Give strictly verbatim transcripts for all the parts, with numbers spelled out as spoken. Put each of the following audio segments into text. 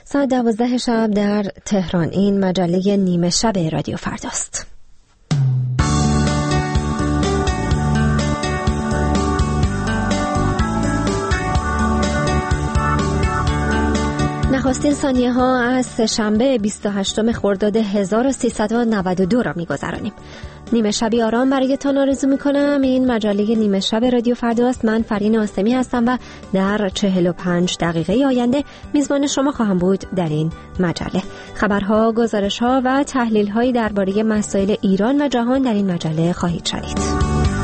ساعت دوازده شب در تهران. این مجله نیمه شب رادیو فرداست. نخستین ثانیه ها از سه‌شنبه بیست و هشتم خرداد هزار و سیصد و نود و دو را می‌گذرانیم. نیمه شبی آرام برایتان آرزو می‌کنم. این مجله نیمه شب رادیو فرداست. من فرین آسمی هستم و در چهل و پنج دقیقه آینده میزبان شما خواهم بود در این مجله. خبرها، گزارش‌ها و تحلیل‌هایی درباره مسائل ایران و جهان در این مجله خواهید شنید.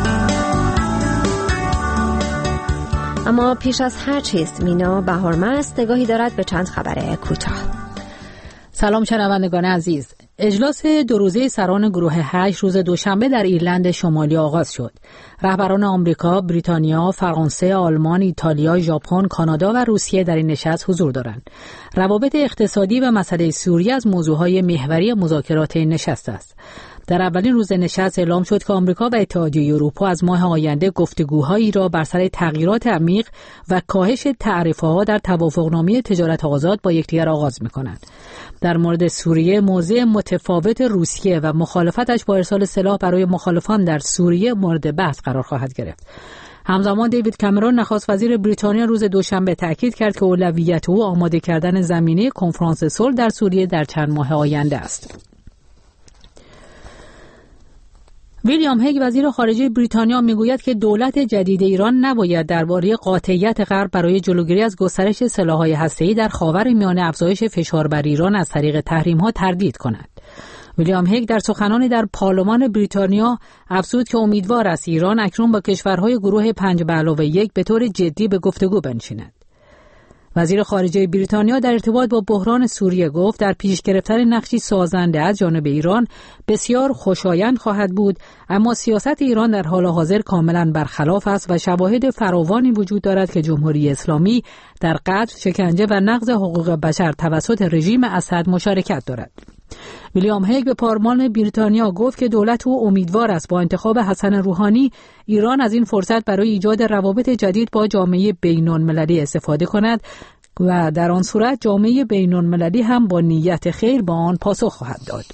اما پیش از هر چیز مینا بهارمست نگاهی دارد به چند خبر کوتاه. سلام شنوندگان عزیز. اجلاس دو روزه سران گروه هشت روز دوشنبه در ایرلند شمالی آغاز شد. رهبران آمریکا، بریتانیا، فرانسه، آلمان، ایتالیا، ژاپن، کانادا و روسیه در این نشست حضور دارند. روابط اقتصادی و مسئله سوریه از موضوعهای محوری مذاکرات این نشست است. در اولین روز نشست اعلام شد که آمریکا و اتحادیه اروپا از ماه آینده گفتگوهایی را بر سر تغییرات عمیق و کاهش تعرفه‌ها در توافقنامه تجارت آزاد با یکدیگر آغاز می‌کنند. در مورد سوریه، موضع متفاوت روسیه و مخالفتش با ارسال سلاح برای مخالفان در سوریه مورد بحث قرار خواهد گرفت. همزمان دیوید کامرون نخست وزیر بریتانیا روز دوشنبه تاکید کرد که اولویت او آماده کردن زمینه کنفرانس صلح در سوریه در چند ماه آینده است. ویلیام هیگ وزیر خارجه بریتانیا میگوید که دولت جدید ایران نباید درباره قاطعیت غرب برای جلوگیری از گسترش سلاح‌های هسته‌ای در خاورمیانه افزایش فشار بر ایران از طریق تحریم‌ها تردید کند. ویلیام هیگ در سخنانی در پارلمان بریتانیا افزود که امیدوار است ایران اکنون با کشورهای گروه پنج به علاوه یک به طور جدی به گفتگو بنشیند. وزیر خارجه بریتانیا در ارتباط با بحران سوریه گفت در پیش گرفتن نقشی سازنده از جانب ایران بسیار خوشایند خواهد بود، اما سیاست ایران در حال حاضر کاملا برخلاف است و شواهد فراوانی وجود دارد که جمهوری اسلامی در قتل، شکنجه و نقض حقوق بشر توسط رژیم اسد مشارکت دارد. ویلیام هیگ به پارلمان بریتانیا گفت که دولت او امیدوار است با انتخاب حسن روحانی ایران از این فرصت برای ایجاد روابط جدید با جامعه بین‌المللی استفاده کند و در آن صورت جامعه بین‌المللی هم با نیت خیر با آن پاسخ خواهد داد.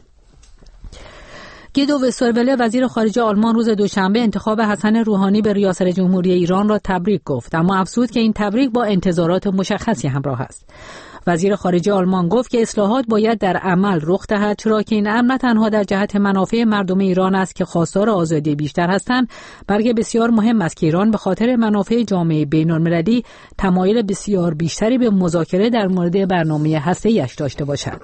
گیدو وستربله وزیر خارجه آلمان روز دوشنبه انتخاب حسن روحانی به ریاست جمهوری ایران را تبریک گفت، اما افزود که این تبریک با انتظارات مشخصی همراه است. وزیر خارجه آلمان گفت که اصلاحات باید در عمل رخ دهد، چرا که این امر نه تنها در جهت منافع مردم ایران است که خواستار آزادی بیشتر هستند، بلکه بسیار مهم است که ایران به خاطر منافع جامعه بین‌المللی تمایل بسیار بیشتری به مذاکره در مورد برنامه هسته‌ایش داشته باشد.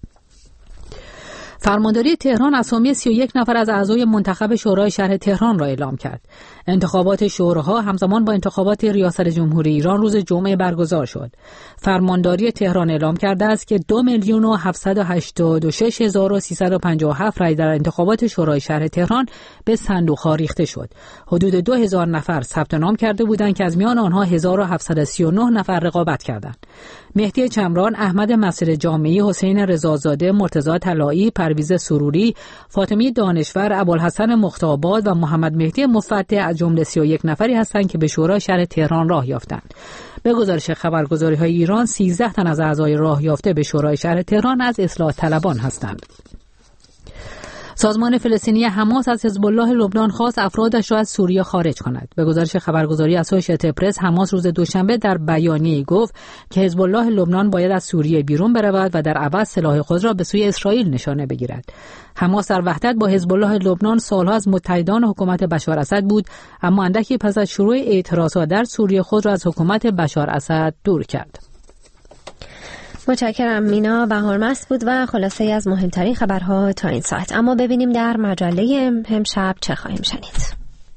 فرمانداری تهران اسامی سی و یک نفر از اعضای منتخب شورای شهر تهران را اعلام کرد. انتخابات شوراها همزمان با انتخابات ریاست جمهوری ایران روز جمعه برگزار شد. فرمانداری تهران اعلام کرده است که دو میلیون و هفتصد و هشتاد و شش هزار و سیصد و پنجاه و هفت رای در انتخابات شورای شهر تهران به صندوق‌ها ریخته شد. حدود دو هزار نفر ثبت نام کرده بودند که از میان آنها هزار و هفتصد و سی و نه نفر رقابت کردند. مهدی چمران، احمد مصر جامعی، حسین رضازاده، مرتضی طلایی، پرویز سروری، فاطمی دانشور، ابوالحسن مختارآباد و محمد مهدی مفتح از جمله سی و یک نفری هستند که به شورای شهر تهران راه یافتند. به گزارش خبرگزاری‌های ایران سیزده تن از اعضای راه یافته به شورای شهر تهران از اصلاح طلبان هستند. سازمان فلسطینی حماس از حزب الله لبنان خواست افرادش را از سوریه خارج کند. به گزارش خبرگزاری اسوشییتد پرس، حماس روز دوشنبه در بیانیه‌ای گفت که حزب الله لبنان باید از سوریه بیرون برود و در عوض سلاح خود را به سوی اسرائیل نشانه بگیرد. حماس در وحدت با حزب الله لبنان سالها از متحدان حکومت بشار اسد بود، اما اندکی پس از شروع اعتراضات در سوریه خود را از حکومت بشار اسد دور کرد. متشکرم. مینا بهارمست بود و خلاصه از مهمترین خبرها تا این ساعت. اما ببینیم در مجله امشب چه خواهیم شنید.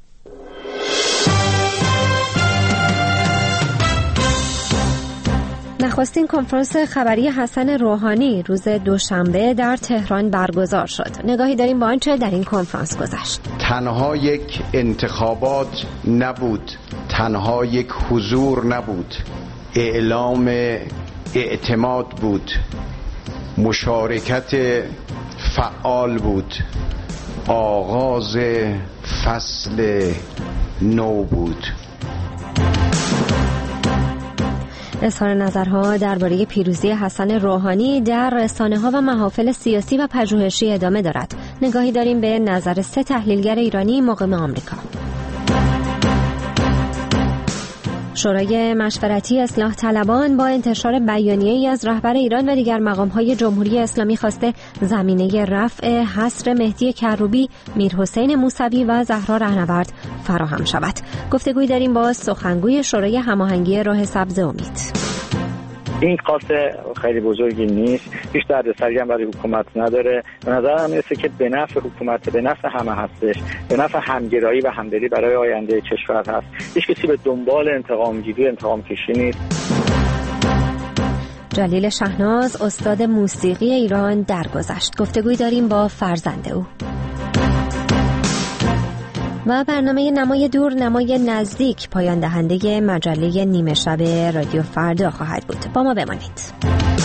نخستین کنفرانس خبری حسن روحانی روز دوشنبه در تهران برگزار شد. نگاهی داریم با آنچه در این کنفرانس گذشت. تنها یک انتخابات نبود، تنها یک حضور نبود، اعلام اعتماد بود، مشارکت فعال بود، آغاز فصل نو بود. اظهار نظرها درباره پیروزی حسن روحانی در رسانه‌ها و محافل سیاسی و پژوهشی ادامه دارد. نگاهی داریم به نظر سه تحلیلگر ایرانی مقیم آمریکا. شورای مشورتی اصلاح طلبان با انتشار بیانیه‌ای از رهبر ایران و دیگر مقام‌های جمهوری اسلامی خواسته زمینه رفع حصر مهدی کروبی، میرحسین موسوی و زهرا رهنورد فراهم شود. گفتگویی داریم با سخنگوی شورای هماهنگی راه سبز امید. این خاص خیلی بزرگی نیست، هیچ دردسری هم برای حکومت نداره. به نظر من میرسه که به نفع حکومت، به نفع همه هستش، به نفع همگرایی و همدلی برای آینده کشور هست. هیچ کسی به دنبال انتقام گیری، انتقام کشی نیست. جلیل شهناز استاد موسیقی ایران درگذشت. گفتگویی داریم با فرزند او. و برنامه نمای دور نمای نزدیک پایان دهنده مجله نیمه شب رادیو فردا خواهد بود. با ما بمانید.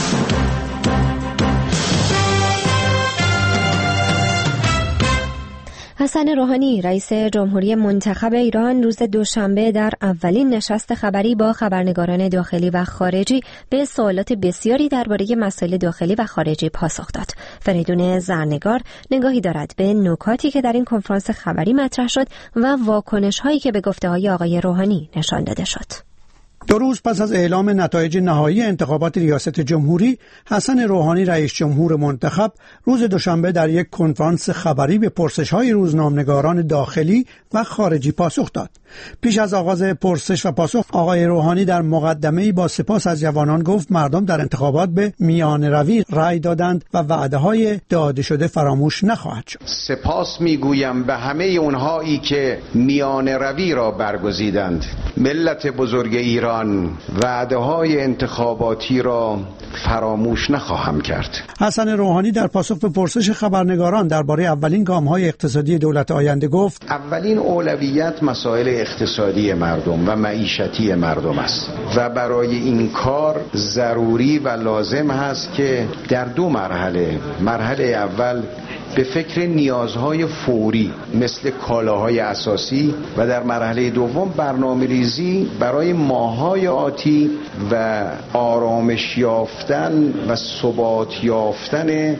حسن روحانی رئیس جمهوری منتخب ایران روز دوشنبه در اولین نشست خبری با خبرنگاران داخلی و خارجی به سوالات بسیاری درباره مسائل داخلی و خارجی پاسخ داد. فریدون زرنگار نگاهی دارد به نکاتی که در این کنفرانس خبری مطرح شد و واکنش‌هایی که به گفته‌های آقای روحانی نشان داده شد. دو روز پس از اعلام نتایج نهایی انتخابات ریاست جمهوری، حسن روحانی رئیس جمهور منتخب روز دوشنبه در یک کنفرانس خبری به پرسش‌های روزنامه‌نگاران داخلی و خارجی پاسخ داد. پیش از آغاز پرسش و پاسخ، آقای روحانی در مقدمه‌ای با سپاس از جوانان گفت مردم در انتخابات به میانه روی رأی دادند و وعده‌های داده شده فراموش نخواهد شد. سپاس میگویم به همه اونهایی که میانه روی را برگزیدند. ملت بزرگ ایران وعده‌های انتخاباتی را فراموش نخواهم کرد. حسن روحانی در پاسخ به پرسش خبرنگاران درباره اولین گام‌های اقتصادی دولت آینده گفت اولین اولویت مسائل اقتصادی مردم و معیشتی مردم است و برای این کار ضروری و لازم هست که در دو مرحله، مرحله اول به فکر نیازهای فوری مثل کالاهای اساسی و در مرحله دوم برنامه‌ریزی برای ماه‌های آتی و آرامش یافتن و ثبات یافتن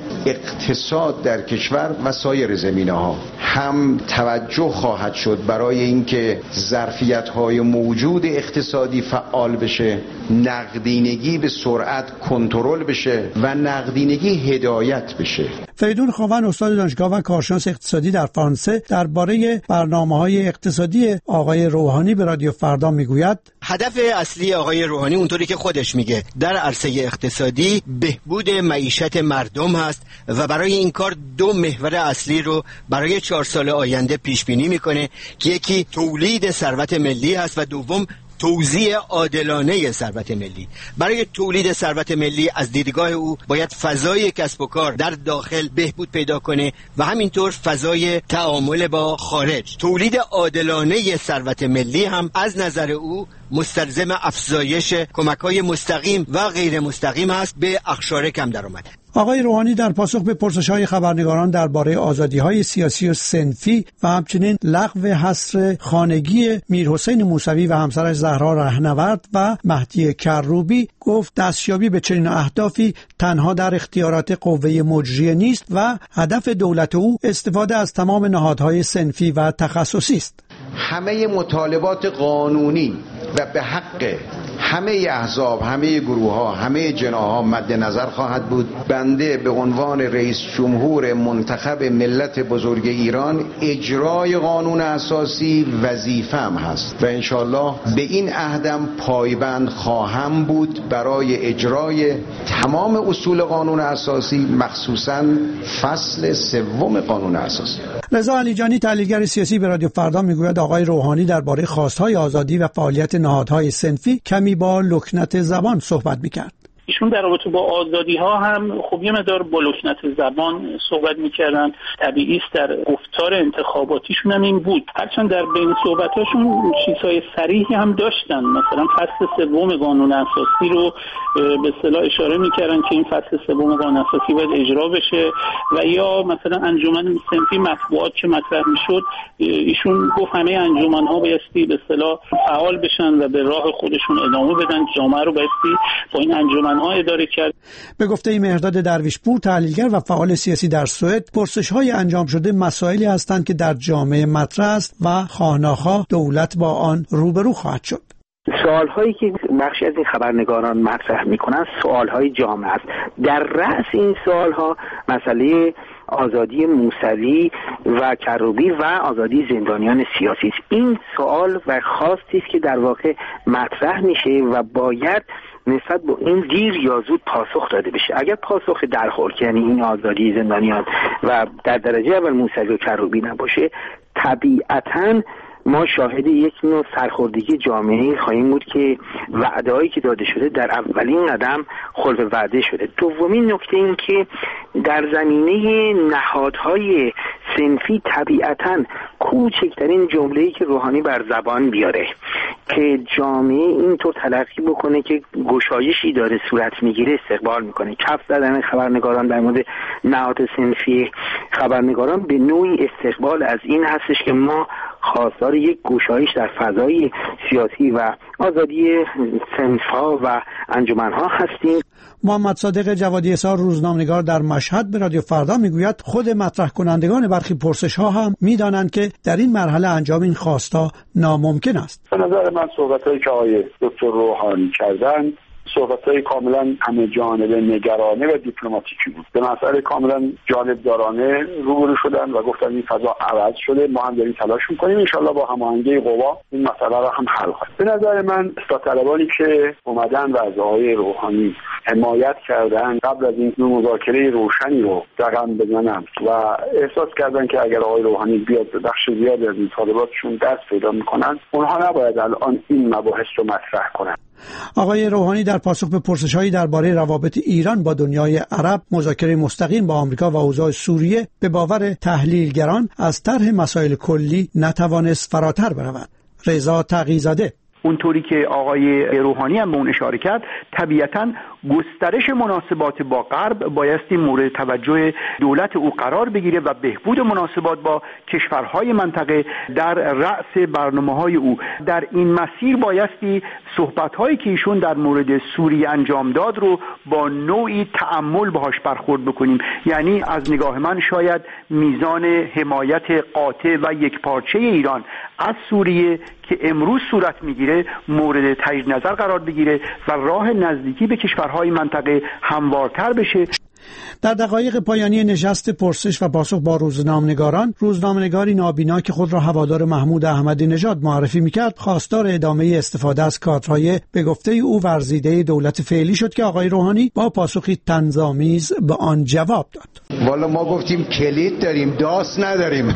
اقتصاد در کشور و سایر زمینه‌ها. هم توجه خواهد شد برای اینکه ظرفیت‌های موجود اقتصادی فعال بشه، نقدینگی به سرعت کنترل بشه و نقدینگی هدایت بشه. فریدون خواوند استاد دانشگاه و کارشناس اقتصادی در فرانسه درباره برنامه‌های اقتصادی آقای روحانی به رادیو فردا میگوید هدف اصلی آقای روحانی اونطوری که خودش میگه در عرصه اقتصادی بهبود معیشت مردم هست و برای این کار دو محور اصلی رو برای چهار سال آینده پیش بینی میکنه که یکی تولید ثروت ملی هست و دوم توزیع عادلانه ثروت ملی. برای تولید ثروت ملی از دیدگاه او باید فضای کسب و کار در داخل بهبود پیدا کنه و همینطور فضای تعامل با خارج. تولید عادلانه ثروت ملی هم از نظر او مستلزم افزایش کمک‌های مستقیم و غیر مستقیم است به اقشار کم درآمد. آقای روحانی در پاسخ به پرسش‌های خبرنگاران درباره آزادی‌های سیاسی و صنفی و همچنین لغو حصر خانگی میرحسین موسوی و همسرش زهرا رهنورد و مهدی کروبی گفت دستیابی به چنین اهدافی تنها در اختیارات قوه مجریه نیست و هدف دولت او استفاده از تمام نهادهای صنفی و تخصصی است. همه مطالبات قانونی و به حق همه احزاب، همه گروه ها، همه جناح مد نظر خواهد بود. بنده به عنوان رئیس جمهور منتخب ملت بزرگ ایران اجرای قانون اساسی وظیفه‌ام هست و انشالله به این عهدم پایبند خواهم بود برای اجرای تمام اصول قانون اساسی، مخصوصاً فصل سوم قانون اساسی. رضا علیجانی تحلیلگر سیاسی به رادیو فردا میگوید آقای روحانی درباره خواست‌های آزادی و فعالیت نهادهای صنفی کمی با لکنت زبان صحبت میکرد. ایشون در رابطه با آزادی ها هم خب یه مقدار با لکنت زبان صحبت میکردن. طبیعی است در گفتار انتخاباتیشون هم این بود، هرچند در بین صحبتاشون چیزهای صریحی هم داشتن. مثلا فصل سوم قانون اساسی رو به اصطلاح اشاره میکردن که این فصل سوم قانون اساسی باید اجرا بشه، و یا مثلا انجمن صنفی مطبوعات که مطرح میشد، ایشون گفت همه انجمن ها بایستی به اصطلاح فعال بشن و به راه خودشون ادامه بدن، جامعه رو بایستی با این انجمن ها اداره کرد. به گفته مهرداد درویشپور، تحلیلگر و فعال سیاسی در سوئد، پرسش های انجام شده مسائلی هستند که در جامعه مطرح است و خواه‌ناخواه دولت با آن روبرو خواهد شد. سوال هایی که بخشی از این خبرنگاران مطرح میکنن سوال های جامعه است. در رأس این سوال ها مسئله آزادی موسوی و کروبی و آزادی زندانیان سیاسی است. این سوال و خواستی است که در واقع مطرح میشه و باید نسبت به این دیر یا زود پاسخ داده بشه. اگر پاسخ درخور که یعنی این آزادی زندانیان و در درجه اول موسوی و کروبی نباشه، طبیعتاً ما شاهد یک نوع سرخوردگی جامعه خواهیم بود که وعده‌هایی که داده شده در اولین قدم خلف وعده شده. دومین نکته این که در زمینه نهادهای صنفی طبیعتاً کوچکترین جمله‌ای که روحانی بر زبان بیاره که جامعه اینطور تلقی بکنه که گشایشی داره صورت میگیره استقبال میکنه. کف زدن خبرنگاران در مورد نهاد صنفی خبرنگاران به نوعی استقبال از این هستش که ما خواستار یک گشایش در فضای سیاسی و آزادی صنف‌ها و انجمن‌ها هستیم. محمد صادق جوادی اسار، روزنامه‌نگار در مشهد، به رادیو فردا میگوید خود مطرح کنندگان برخی پرسش‌ها هم می‌دانند که در این مرحله انجام این خواستا ناممکن است. به نظر من صحبت‌هایی که آقای دکتر روحانی کردن صحبت‌های کاملا همه جانبه نگرانه و دیپلماتیکی بود. به مسئله کاملا جانبدارانه روبرو شدن و گفتن این فضا عوض شده، ما هم داریم تلاش می‌کنیم ان شاءالله با هماهنگی قوا این مسئله را هم حل کنیم. به نظر من اصلاح طلبانی که اومدن و از آقای روحانی حمایت کردن قبل از این مذاکره روشنی رو رقم بزنن و احساس کردن که اگر آقای روحانی بیاد بخش زیادی از مطالباتشون دست پیدا می‌کنن، اونها نباید الان این مباحث رو مطرح کنن. آقای روحانی در پاسخ به پرسش‌هایی درباره روابط ایران با دنیای عرب، مذاکره مستقیم با آمریکا و اوضاع سوریه، به باور تحلیلگران از طرح مسائل کلی نتوانست فراتر برود. رضا تقی‌زاده: اونطوری که آقای روحانی هم به اون اشاره کرد، طبیعتاً گسترش مناسبات با غرب بایستی مورد توجه دولت او قرار بگیره و بهبود مناسبات با کشورهای منطقه در رأس برنامه‌های او. در این مسیر بایستی صحبت‌هایی که ایشون در مورد سوریه انجام داد رو با نوعی تأمل باهاش برخورد بکنیم. یعنی از نگاه من شاید میزان حمایت قاطع و یکپارچه ایران از سوریه که امروز صورت میگیره مورد تجدید نظر قرار بگیره و راه نزدیکی به کشورهای منطقه هموارتر بشه. در دقایق پایانی نشست پرسش و پاسخ با روزنامه‌نگاران، روزنامه‌نگاری نابینا که خود را هوادار محمود احمدی نژاد معرفی می‌کرد، خواستار ادامه استفاده از کادرهای به گفته او ورزیده دولت فعلی شد که آقای روحانی با پاسخی طنزآمیز به آن جواب داد. والا ما گفتیم کلید داریم، داس نداریم.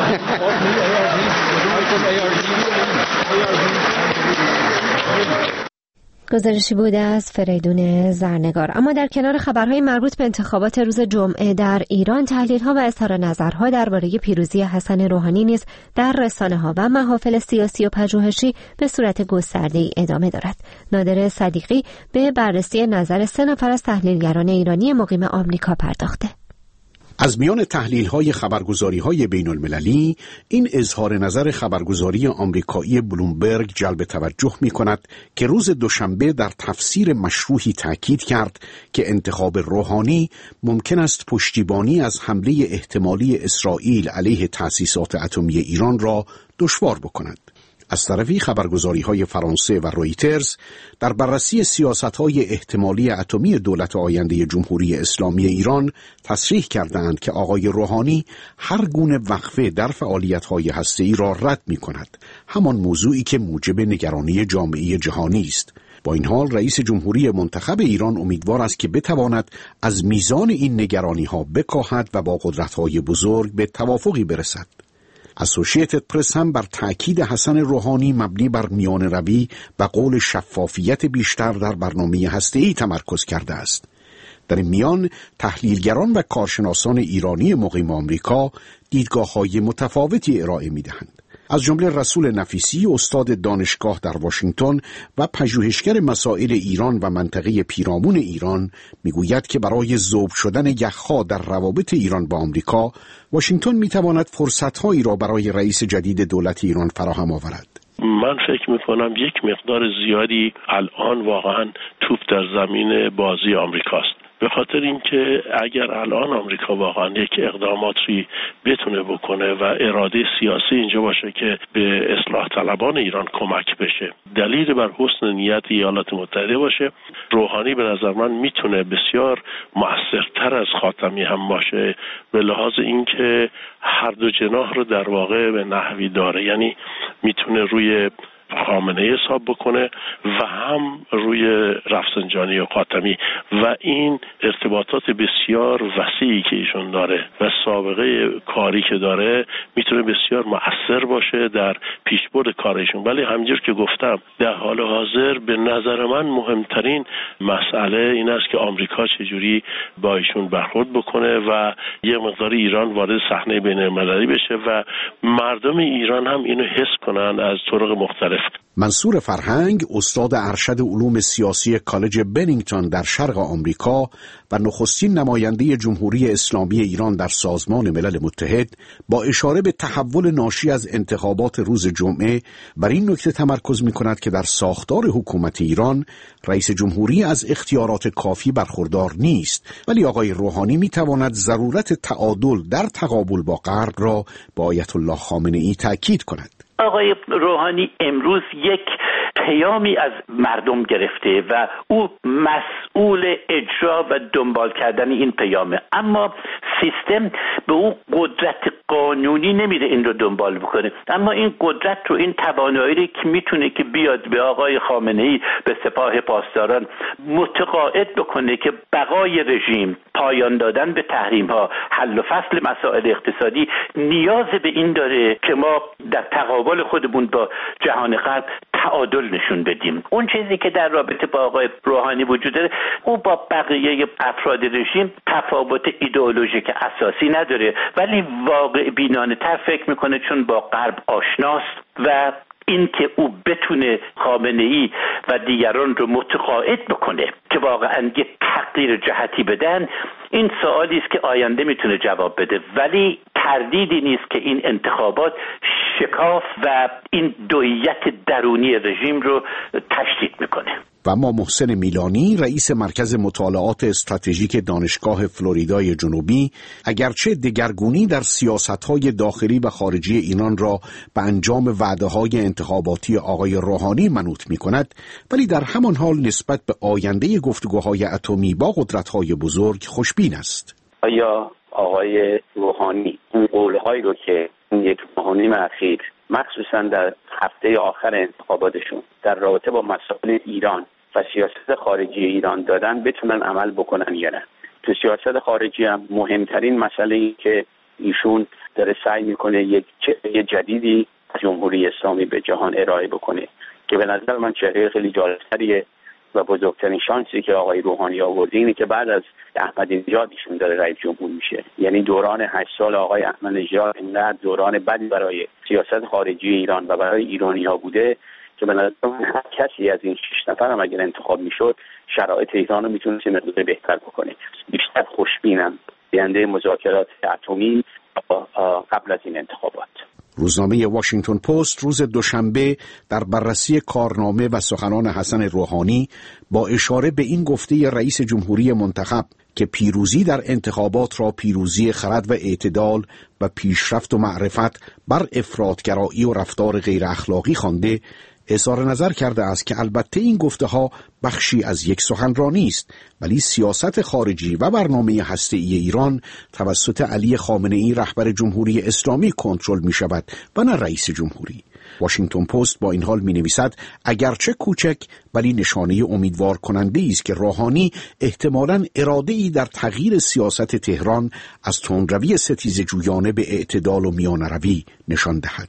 گزارشی بوده از فریدون زرنگار. اما در کنار خبرهای مربوط به انتخابات روز جمعه در ایران، تحلیل‌ها و اظهار نظرها درباره پیروزی حسن روحانی نیز در رسانه‌ها و محافل سیاسی و پژوهشی به صورت گسترده‌ای ادامه دارد. نادر صدیقی به بررسی نظر سه نفر از تحلیلگران ایرانی مقیم آمریکا پرداخته. از میان تحلیل‌های خبرگزاری‌های بین‌المللی، این اظهار نظر خبرگزاری آمریکایی بلومبرگ جلب توجه می‌کند که روز دوشنبه در تفسیر مشروحی تأکید کرد که انتخاب روحانی ممکن است پشتیبانی از حمله احتمالی اسرائیل علیه تأسیسات اتمی ایران را دشوار بکند. از طرفی خبرگزاری‌های فرانسه و رویترز در بررسی سیاست‌های احتمالی اتمی دولت آینده جمهوری اسلامی ایران تصریح کردند که آقای روحانی هر گونه وقفه در فعالیت‌های هسته‌ای را رد می‌کند، همان موضوعی که موجب نگرانی جامعه جهانی است. با این حال رئیس جمهوری منتخب ایران امیدوار است که بتواند از میزان این نگرانی‌ها بکاهد و با قدرت‌های بزرگ به توافقی برسد. اسوشییتد پرس هم بر تأکید حسن روحانی مبنی بر میان روی و قول شفافیت بیشتر در برنامه هسته‌ای تمرکز کرده است. در این میان تحلیلگران و کارشناسان ایرانی مقیم آمریکا دیدگاه‌های متفاوتی ارائه می‌دهند. از جمله رسول نفیسی، استاد دانشگاه در واشنگتن و پژوهشگر مسائل ایران و منطقه پیرامون ایران، میگوید که برای ذوب شدن یخ‌ها در روابط ایران با آمریکا، واشنگتن میتواند فرصت‌هایی را برای رئیس جدید دولت ایران فراهم آورد. من فکر میکنم یک مقدار زیادی الان واقعا توپ در زمین بازی آمریکاست، به خاطر اینکه اگر الان آمریکا واقعا یک اقداماتی بتونه بکنه و اراده سیاسی اینجا باشه که به اصلاح طلبان ایران کمک بشه، دلیل بر حسن نیت ایالات متحده باشه، روحانی به نظر من میتونه بسیار مؤثرتر از خاتمی هم باشه به لحاظ اینکه هر دو جناح رو در واقع به نحوی داره، یعنی میتونه روی خامنه‌ای حساب بکنه و هم روی رفسنجانی و خاتمی و این ارتباطات بسیار وسیعی که ایشون داره و سابقه کاری که داره میتونه بسیار مؤثر باشه در پیشبرد کارشون. ولی همینجور که گفتم در حال حاضر به نظر من مهمترین مسئله این است که آمریکا چجوری با ایشون برخورد بکنه و یه مقدار ایران وارد صحنه بین‌المللی بشه و مردم ایران هم اینو حس کنن از طرق مختلف. منصور فرهنگ، استاد ارشد علوم سیاسی کالج بنینگتون در شرق آمریکا و نخستین نماینده جمهوری اسلامی ایران در سازمان ملل متحد، با اشاره به تحول ناشی از انتخابات روز جمعه بر این نکته تمرکز می‌کند که در ساختار حکومت ایران رئیس جمهوری از اختیارات کافی برخوردار نیست، ولی آقای روحانی می‌تواند ضرورت تعادل در تقابل با غرب را با آیت الله خامنه‌ای تأکید کند. آقای روحانی امروز یک پیامی از مردم گرفته و او مسئول اجرا و دنبال کردن این پیامه، اما سیستم به او قدرت قانونی نمیده این رو دنبال بکنه، اما این قدرت رو، این توانایی که میتونه که بیاد به آقای خامنه‌ای، به سپاه پاسداران متقاعد بکنه که بقای رژیم، پایان دادن به تحریم ها، حل و فصل مسائل اقتصادی نیاز به این داره که ما در تقابل خودمون با جهان غرب تعادل نشون بدیم. اون چیزی که در رابطه با آقای روحانی وجود داره، او با بقیه افراد رژیم تفاوت ایدئولوژیک اساسی نداره، ولی واقع بینانه تر فکر میکنه چون با غرب آشناست و این که او بتونه خامنه‌ای و دیگران رو متقاعد بکنه که واقعا یک تغییر جهتی بدن، این سوالی است که آینده میتونه جواب بده، ولی تردیدی نیست که این انتخابات شکاف و این دویت درونی رژیم رو تشدید میکنه. و اما محسن میلانی، رئیس مرکز مطالعات استراتژیک دانشگاه فلوریدای جنوبی، اگرچه دگرگونی در سیاست‌های داخلی و خارجی ایران را به انجام وعده‌های انتخاباتی آقای روحانی منوط می‌کند، ولی در همان حال نسبت به آینده گفتگوهای اتمی با قدرت‌های بزرگ خوشبین است. آیا آقای روحانی اون قول‌هایی رو که این یک ماه و نیم اخیر مخصوصا در هفته آخر انتخاباتشون در رابطه با مسائل ایران و سیاست خارجی ایران دادن بتونن عمل بکنن یا نه؟ تو سیاست خارجی هم مهمترین مسئله این که ایشون داره سعی میکنه یک چهره جدیدی جمهوری اسلامی به جهان ارائه بکنه که به نظر من چهره خیلی جالب‌تریه و بزرگترین شانسی که آقای روحانی آورده اینه که بعد از احمدی نژاد ایشون داره رئیس جمهور میشه. یعنی دوران هشت سال آقای احمدی نژاد اینقدر دوران بدی برای سیاست خارجی ایران و برای ایرانی‌ها بوده که به نظر من هر کسی از این شش نفر هم اگر انتخاب میشد شرایط ایران رو میتونه مقدار بهتر بکنه. بیشتر خوشبینم آینده مذاکرات اتمی قبل از این انتخابات. روزنامه واشنگتن پست روز دوشنبه در بررسی کارنامه و سخنان حسن روحانی با اشاره به این گفته رئیس جمهوری منتخب که پیروزی در انتخابات را پیروزی خرد و اعتدال و پیشرفت و معرفت بر افراطگرایی و رفتار غیر اخلاقی خوانده، اظهار نظر کرده است که البته این گفته ها بخشی از یک سخنرانی است، ولی سیاست خارجی و برنامه هسته‌ای ایران توسط علی خامنه‌ای رهبر جمهوری اسلامی کنترل می شود و نه رئیس جمهوری. واشنگتن پست با این حال می نویسد اگرچه کوچک ولی نشانه امیدوار کننده است که روحانی احتمالاً اراده‌ای در تغییر سیاست تهران از تندروی ستیزجویانه به اعتدال و میانه‌روی نشان دهد.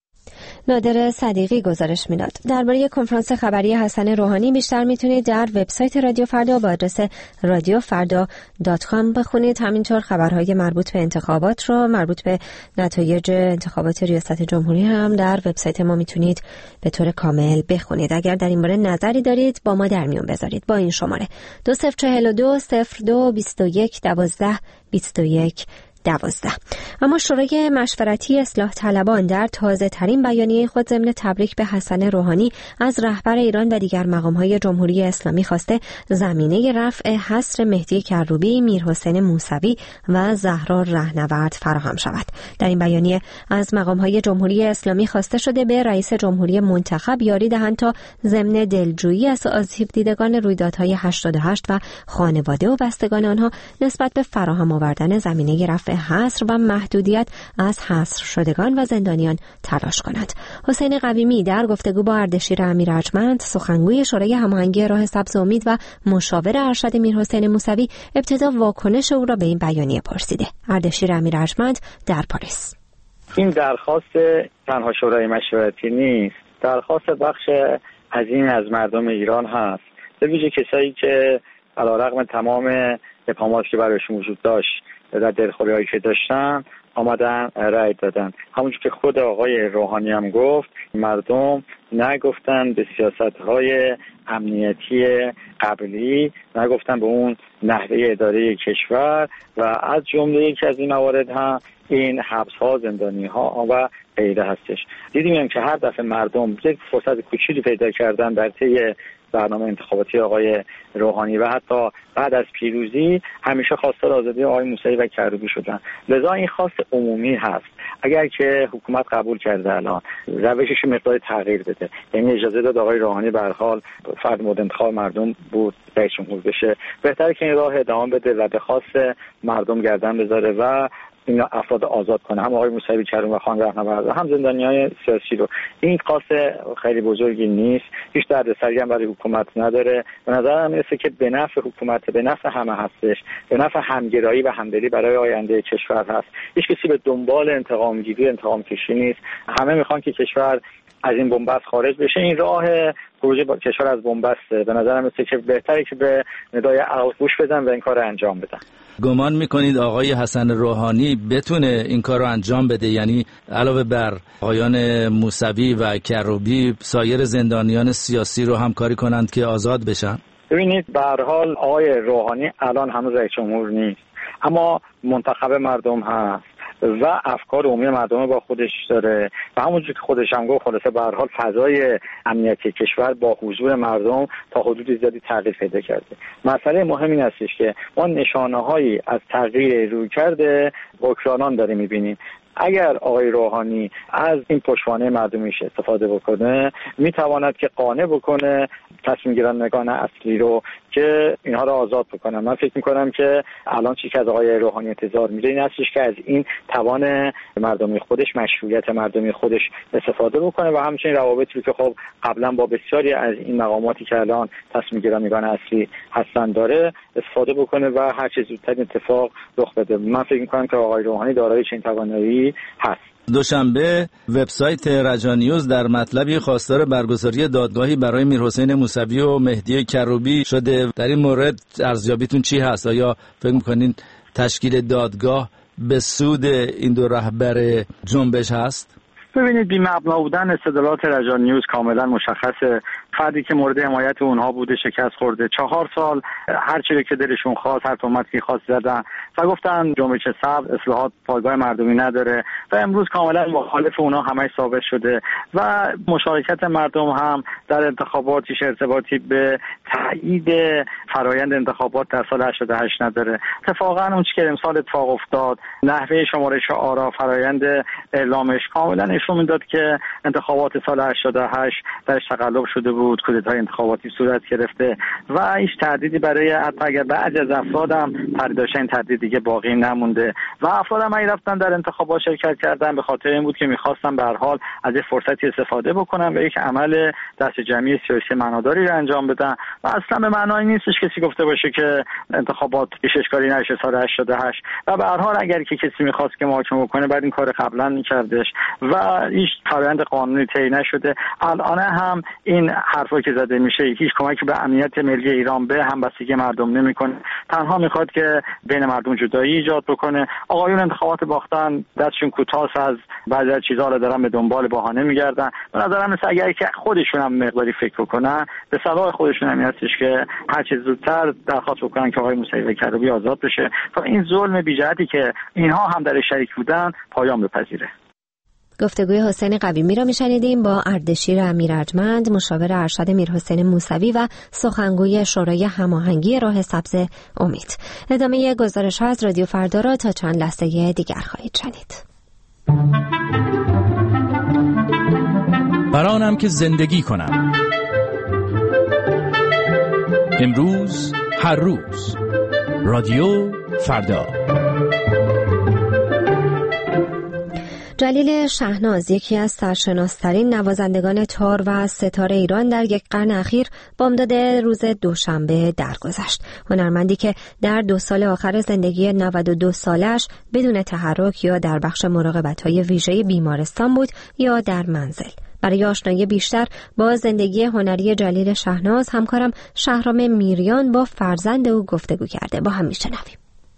نادر صدیقی گزارش میداد. درباره کنفرانس خبری حسن روحانی بیشتر میتونید در وبسایت رادیو فردا با آدرس رادیو فردا دات کام بخونید. همینطور خبرهای مربوط به انتخابات رو، مربوط به نتایج انتخابات ریاست جمهوری هم در وبسایت ما میتونید به طور کامل بخونید. اگر در این باره نظری دارید با ما در میون بذارید با این شماره دو صفر چهل و دو صفر دو بیست و یک دوازده بیست و یک دوازده. اما شورای مشورتی اصلاح طلبان در تازه ترین بیانیه خود ضمن تبریک به حسن روحانی از رهبر ایران و دیگر مقام‌های جمهوری اسلامی خواسته زمینه رفع حصر مهدی کروبی، میرحسین موسوی و زهرا رهنورد فراهم شود. در این بیانیه از مقام‌های جمهوری اسلامی خواسته شده به رئیس جمهوری منتخب یاری دهند تا ضمن دلجویی از آسیب دیدگان رویدادهای هشتاد و هشت و خانواده و بستگان آنها نسبت به فراهم آوردن زمینه رفع حصر و محدودیت از حصر شدگان و زندانیان تلاش کند. حسین قویمی در گفتگو با اردشیر امیر ارجمند، سخنگوی شورای هماهنگی راه سبز امید و مشاور ارشد میرحسین موسوی، ابتدا واکنش او را به این بیانیه پرسیده. اردشیر امیر ارجمند در پاریس: این درخواست تنها شورای مشورتی نیست، درخواست بخش عظیم از مردم ایران هست، به ویژه کسایی که علیرغم تمام ابهاماتی که برایشون وجود داشت و دلخوری‌هایی که داشتن آمدن رأی دادن. همونجور که خود آقای روحانی هم گفت، مردم نگفتن به سیاست‌های امنیتی قبلی، نگفتن به اون نحوه اداره کشور و از جمله یکی از این موارد هم این حبس‌ها، زندانی‌ها و غیره هستش. دیدیم که هر دفعه مردم یک فرصت کوچیکی پیدا کردن در طی برنامه انتخاباتی آقای روحانی و حتی بعد از پیروزی همیشه خواستار آزادی آقای موسوی و کروبی شدن. لذا این خواست عمومی هست. اگر که حکومت قبول کرده الان روشش مقدار تغییر بده، یعنی اجازه داد آقای روحانی به هر حال فرد مورد انتخاب مردم بود رئیس جمهور بشه، بهتره که این راه ادامه بده و به خواست مردم گردن بذاره و این افراد آزاد کنه، هم آقای موسوی کروبی و خان رهنورد هم زندانیان سیاسی رو. این خاص خیلی بزرگی نیست، هیچ دردسری هم برای حکومت نداره. به نظر من میرسه که به نفع حکومت، به نفع همه هستش، به نفع همگرایی و همدلی برای آینده کشور هست. هیچ کسی به دنبال انتقام گیری، انتقام کشی نیست. همه میخوان که کشور از این بنبست خارج بشه. این راه خروج کشور از بنبسته. به نظر من میرسه که بهتره که به ندای عقل گوش بدن و این کار رو انجام بدن. گمان میکنید آقای حسن روحانی بتونه این کار رو انجام بده؟ یعنی علاوه بر آقایان موسوی و کروبی سایر زندانیان سیاسی رو همکاری کنند که آزاد بشن؟ ببینید، به هر حال آقای روحانی الان هنوز رئیس جمهور نیست، اما منتخب مردم هست و افکار عمومی مردم با خودش داره و همونجور که خودش هم گفت، خلاصه به هر حال فضای امنیتی کشور با حضور مردم تا حدود زیادی تغییر پیدا کرده. مسئله مهم این هستش که ما نشانه‌هایی از تغییر رویکرد حکمرانان داریم می‌بینیم. اگر آقای روحانی از این پشتوانه مردمیش استفاده بکنه، میتواند که قانع بکنه تصمیم گیرندگان اصلی رو که اینها رو آزاد بکنن. من فکر میکنم که الان چیزی که از آقای روحانی انتظار میره این هستش که از این توان مردمی خودش، مشروعیت مردمی خودش استفاده بکنه و همچنین روابطی رو که خب قبلا با بسیاری از این مقاماتی که الان تصمیم گیرندگان اصلی هستن داره استفاده بکنه و هر چه زودتر اتفاق رخ بده. من فکر میکنم که آقای روحانی دارای چنین توانایی هست. دوشنبه وبسایت رجانیوز در مطلبی خواستار برگزاری دادگاهی برای میرحسین موسوی و مهدی کروبی شده. در این مورد ارزیابیتون چی هست؟ آیا فکر می‌کنین تشکیل دادگاه به سود این دو رهبر جنبش هست؟ ببینید، بی مبنا بودن استدلالات رجانیوز کاملا مشخصه. فردی که مورد حمایت اونها بوده شکست خورده، چهار سال هر چیزی که دلشون خواست، هر تهمتی خواست زدن و گفتن جنبش سبز اصلاحات پایگاه مردمی نداره و امروز کاملا مخالف اونها همه ثابت شده و مشارکت مردم هم در انتخاباتش ارتباطی به تایید فرایند انتخابات در سال هشتاد و هشت نداره. اتفاقا اون چیزی که امسال اتفاق افتاد، نحوه شمارش آرا، فرایند اعلامش کاملا نشون میداد که انتخابات سال هشتاد و هشت درش تقلب شده بود بود، کودتای انتخاباتی صورت گرفته و هیچ تردیدی برای حتی اگر بعضی از افرادم پرداشتن این تردید دیگه باقی نمونده و افرادم اگه رفتن در انتخابات شرکت کردن به خاطر این بود که می‌خواستن به هر حال از این فرصتی استفاده بکنن و یک عمل دست جمعی سیاسی معناداری رو انجام بدن و اصلا به معنای نیستش کسی گفته باشه که انتخابات هیچ اشکالی نشه سال هشتاد و هشت و به هر حال اگر که کسی می‌خواست که محاکمه بکنه بعد این کار قبلا می‌کردش و هیچ فرآیند قانونی طی نشده. الان هم این حرفا که زده میشه هیچ کمکی به امنیت ملی ایران به همبستگی مردم نمیکنه، تنها میخواد که بین مردم جدایی ایجاد بکنه. آقایون انتخابات باختن، دستشون کوتاه از بعضی از چیزا رو دارن به دنبال بهانه میگردن. به نظرم مثل اگر که خودشون هم مقداری فکر بکنن به صلاح خودشون هم هستش که هر چه زودتر درخواست بکنن که آقای موسوی و کروبی آزاد بشه تا این ظلم بی‌جهتی که اینها هم در شریک بودن پایان بپذیره. گفتگوی حسین قویمی را میشنیدیم با اردشیر امیر ارجمند، مشاور ارشد میرحسین موسوی و سخنگوی شورای هماهنگی راه سبز امید. ادامه گزارش ها از رادیو فردا را تا چند لحظه دیگر خواهید شنید. برانم که زندگی کنم، امروز هر روز، رادیو فردا. جلیل شهناز، یکی از سرشناس‌ترین نوازندگان تار و ستار ایران، در یک قرن اخیر بامداد روز دوشنبه درگذشت. هنرمندی که در دو سال آخر زندگی نود و دو سالش بدون تحرک یا در بخش مراقبت‌های ویژه بیمارستان بود یا در منزل. برای آشنایی بیشتر با زندگی هنری جلیل شهناز، همکارم شهرام میریان با فرزند او گفتگو کرده. با هم میشنویم.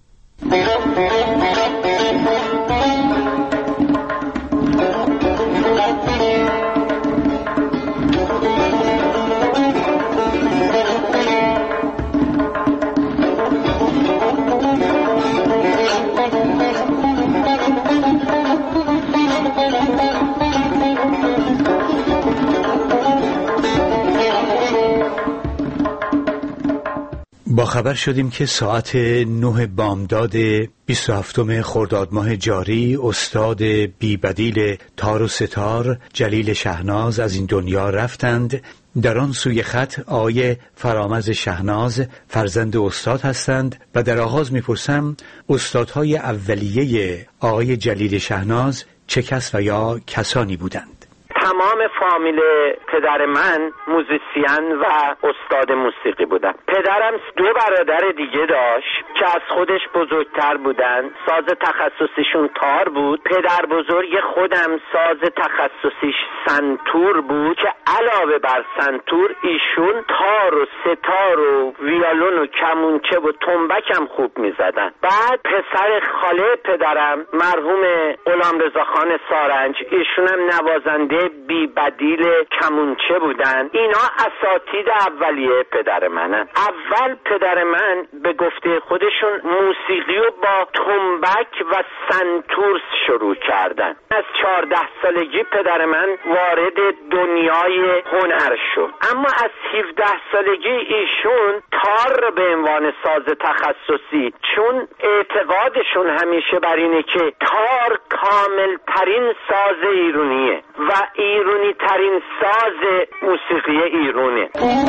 با خبر شدیم که ساعت نه بامداد بیست و هفتم خرداد ماه جاری استاد بی‌بدیل تار و ستار جلیل شهناز از این دنیا رفتند. در آن سوی خط آقای فرامرز شهناز فرزند استاد هستند و در آغاز میپرسم استادهای اولیه آقای جلیل شهناز چه کس و یا کسانی بودند؟ تمام فامیل پدر من موزیسین و استاد موسیقی بودن. پدرم دو برادر دیگه داشت که از خودش بزرگتر بودن. ساز تخصصیشون تار بود. پدر بزرگ خودم ساز تخصصیش سنتور بود که علاوه بر سنتور ایشون تار و ستار و ویولون و کمونچه و تنبک هم خوب میزدن. بعد پسر خاله پدرم مرحوم غلامرضا خان سارنج، ایشون هم نوازنده بی بدیل کمونچه بودن. اینا اساتید اولیه پدر منن. اول پدر من به گفته خودشون موسیقی رو با تنبک و سنتور شروع کردن. از چهارده سالگی پدر من وارد دنیای هنر شد، اما از هفده سالگی ایشون تار رو به عنوان ساز تخصصی، چون اعتقادشون همیشه بر اینه که تار کامل ترین ساز ایرانیه و ایرانی ترین ساز موسیقی ایرانه.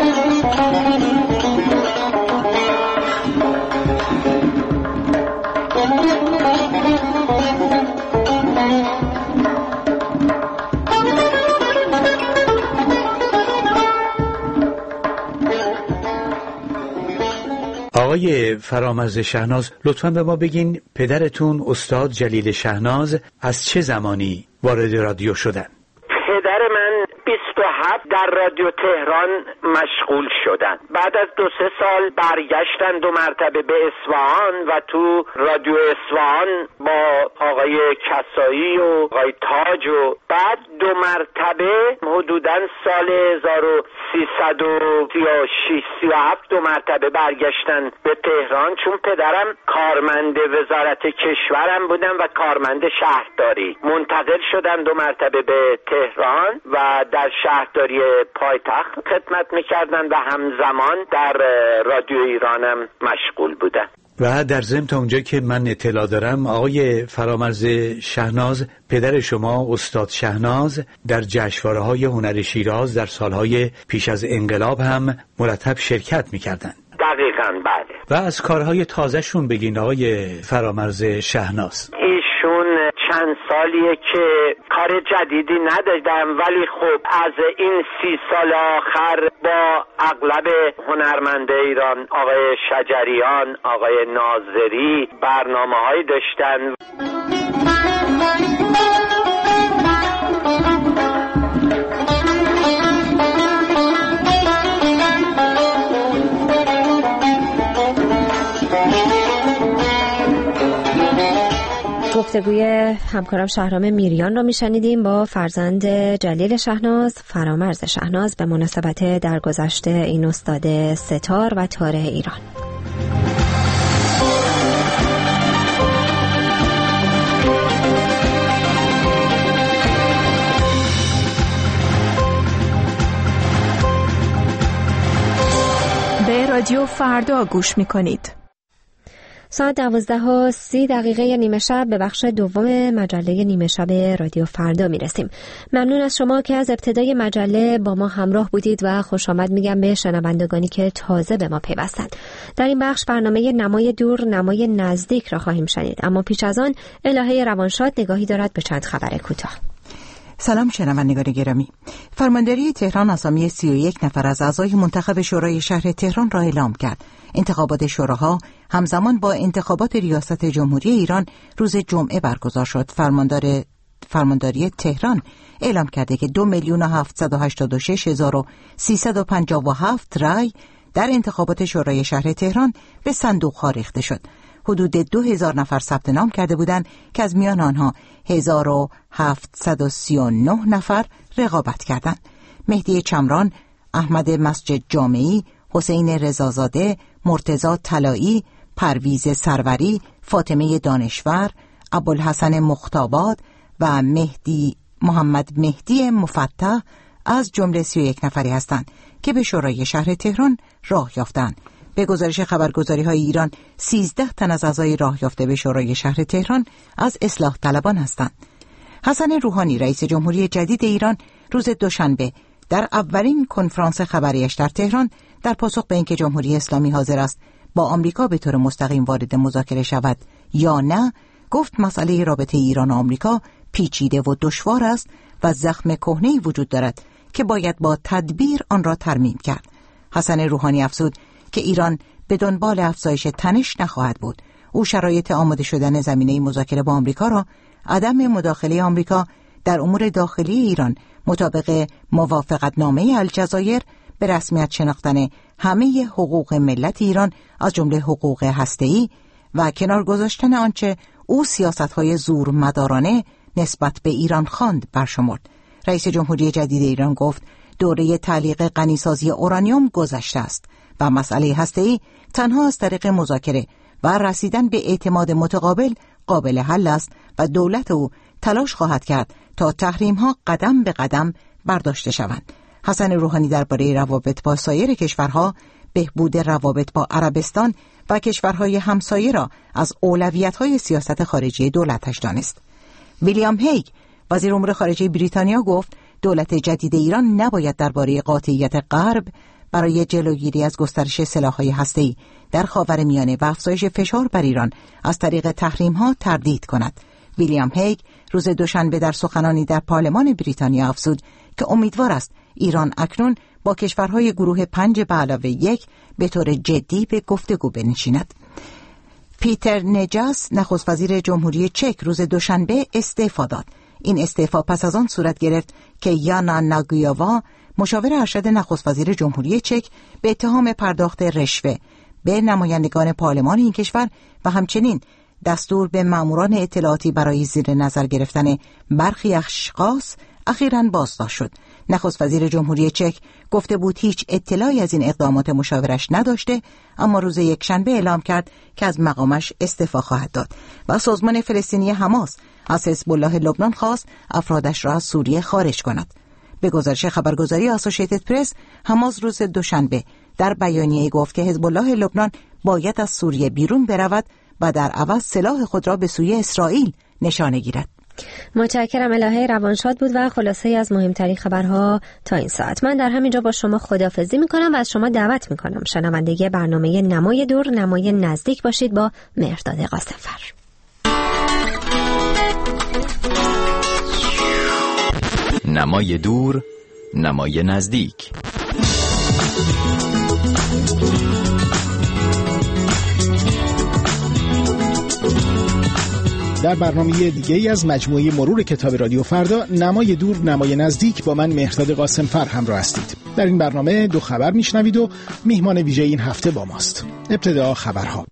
آقای فرامرز شهناز، لطفاً به ما بگین پدرتون استاد جلیل شهناز از چه زمانی وارد رادیو شدن؟ پدر من بیست و هفت در رادیو تهران مشغول شدن. بعد از دو سه سال برگشتن دو مرتبه به اصفهان و تو رادیو اصفهان با آقای کسایی و آقای تاج و بعد دو مرتبه حدوداً سال هزار و سیصد و سی و شش سی و هفت دو مرتبه برگشتن به تهران، چون پدرم کارمند وزارت کشورم بودن و کارمند شهرداری. منتقل شدن دو مرتبه به تهران و در شهرداری پایتخت خدمت میکردن و همزمان در رادیو ایرانم مشغول بودن. و در ضمن تا اونجا که من اطلاع دارم آقای فرامرز شهناز، پدر شما استاد شهناز، در جشنواره‌های هنر شیراز در سالهای پیش از انقلاب هم مرتب شرکت می‌کردند. دقیقاً بله. و از کارهای تازه‌شون بگین آقای فرامرز شهناز. ایشون چند سالیه که کار جدیدی نداشتم، ولی خب از این سی سال آخر با اغلب هنرمنده ایران، آقای شجریان، آقای ناظری، برنامه‌هایی داشتن. گفتگوی همکارم شهرام میریان را میشنیدیم با فرزند جلیل شهناز، فرامرز شهناز، به مناسبت درگذشت این استاد ستار و تار ایران. به رادیو فردا گوش میکنید. ساعت دوازده و سی دقیقه نیمه شب به بخش دوم مجله نیمه شب رادیو فردا میرسیم. ممنون از شما که از ابتدای مجله با ما همراه بودید و خوش آمد میگم به شنوندگانی که تازه به ما پیوستند. در این بخش برنامه نمای دور نمای نزدیک را خواهیم شنید، اما پیش از آن الهه روانشاد نگاهی دارد به چند خبر کوتاه. سلام شنوندگان گرامی. فرمانداری تهران اسامی سی و یک نفر از اعضای منتخب شورای شهر تهران را اعلام کرد. انتخابات شوراها همزمان با انتخابات ریاست جمهوری ایران روز جمعه برگزار شد. فرماندار فرمانداری تهران اعلام کرده که دو میلیون و هفتصد و هشتاد و شش هزار و سیصد و پنجاه و هفت رای در انتخابات شورای شهر تهران به صندوق‌ها ریخته شد. حدود دو هزار نفر ثبت نام کرده بودند که از میان آنها هزار و هفتصد و سی و نه نفر رقابت کردند. مهدی چمران، احمد مسجد جامعی، حسین رضازاده، مرتضی طلایی، پرویز سروری، فاطمه دانشور، ابوالحسن مختاباد و مهدی محمد مهدی مفتح از جمله سی و یک نفری هستند که به شورای شهر تهران راه یافتند. به گزارش خبرگزاری های ایران، سیزده تن از اعضای راه یافته به شورای شهر تهران از اصلاح طلبان هستند. حسن روحانی رئیس جمهوری جدید ایران روز دوشنبه در اولین کنفرانس خبریش در تهران در پاسخ به اینکه جمهوری اسلامی حاضر است با آمریکا به طور مستقیم وارد مذاکره شود یا نه، گفت مسئله رابطه ایران و آمریکا پیچیده و دشوار است و زخم کهنه‌ای وجود دارد که باید با تدبیر آن را ترمیم کرد. حسن روحانی افزود که ایران به دنبال افزایش تنش نخواهد بود. او شرایط آماده شدن زمینه مذاکره با آمریکا را عدم مداخله آمریکا در امور داخلی ایران مطابق موافقتنامه الجزایر به رسمیت شناختن همه حقوق ملت ایران از جمله حقوق هسته‌ای و کنار گذاشتن آنچه او سیاست‌های زورمدارانه نسبت به ایران خواند برشمرد. رئیس جمهوری جدید ایران گفت دوره تعلیق غنیسازی اورانیوم گذشته است و مسئله هسته‌ای تنها از طریق مذاکره و رسیدن به اعتماد متقابل قابل حل است و دولت او تلاش خواهد کرد تا تحریم‌ها قدم به قدم برداشته شوند. حسن روحانی درباره روابط با سایر کشورها، بهبود روابط با عربستان و کشورهای همسایه را از اولویت‌های سیاست خارجی دولتش دانست. ویلیام هیگ وزیر امور خارجه بریتانیا گفت دولت جدید ایران نباید درباره قاطعیت غرب برای جلوگیری از گسترش سلاح‌های هسته‌ای در خاورمیانه و افزایش فشار بر ایران از طریق تحریم‌ها تردید کند. ویلیام هیگ روز دوشنبه در سخنانی در پارلمان بریتانیا افزود که امیدوار است ایران اکنون با کشورهای گروه پنج به علاوه یک به طور جدی به گفتگو بنشیند. پیتر نجاس نخست وزیر جمهوری چک روز دوشنبه استعفا داد. این استعفا پس از آن صورت گرفت که یانا ناگویاوا مشاور ارشد نخست وزیر جمهوری چک به اتهام پرداخت رشوه به نمایندگان پارلمان این کشور و همچنین دستور به ماموران اطلاعاتی برای زیر نظر گرفتن برخی اشخاص اخیراً بازداشت شد. نخست وزیر جمهوری چک گفته بود هیچ اطلاعی از این اقدامات مشاورش نداشته، اما روز یکشنبه اعلام کرد که از مقامش استعفا خواهد داد. و سازمان فلسطینی حماس از حزب الله لبنان خواست افرادش را از سوریه خارج کند. به گزارش خبرگزاری آسوشیتد پرس، حماس روز دوشنبه در بیانیه گفت که حزب الله لبنان باید از سوریه بیرون برود و در عوض سلاح خود را به سوی اسرائیل نشانه گیرد. متشکرم. الهه روانشاد بود و خلاصه از مهمترین خبرها تا این ساعت. من در همینجا با شما خداحافظی میکنم و از شما دعوت میکنم شنوندگی برنامه نمای دور نمای نزدیک باشید با مهرداد قاسمفر. نمای دور نمای نزدیک. در برنامه دیگه از مجموعه مرور کتاب رادیو فردا نمای دور نمای نزدیک با من مهرداد قاسمفر همراه هستید. در این برنامه دو خبر میشنوید و میهمان ویژه این هفته با ماست. ابتدا خبرها.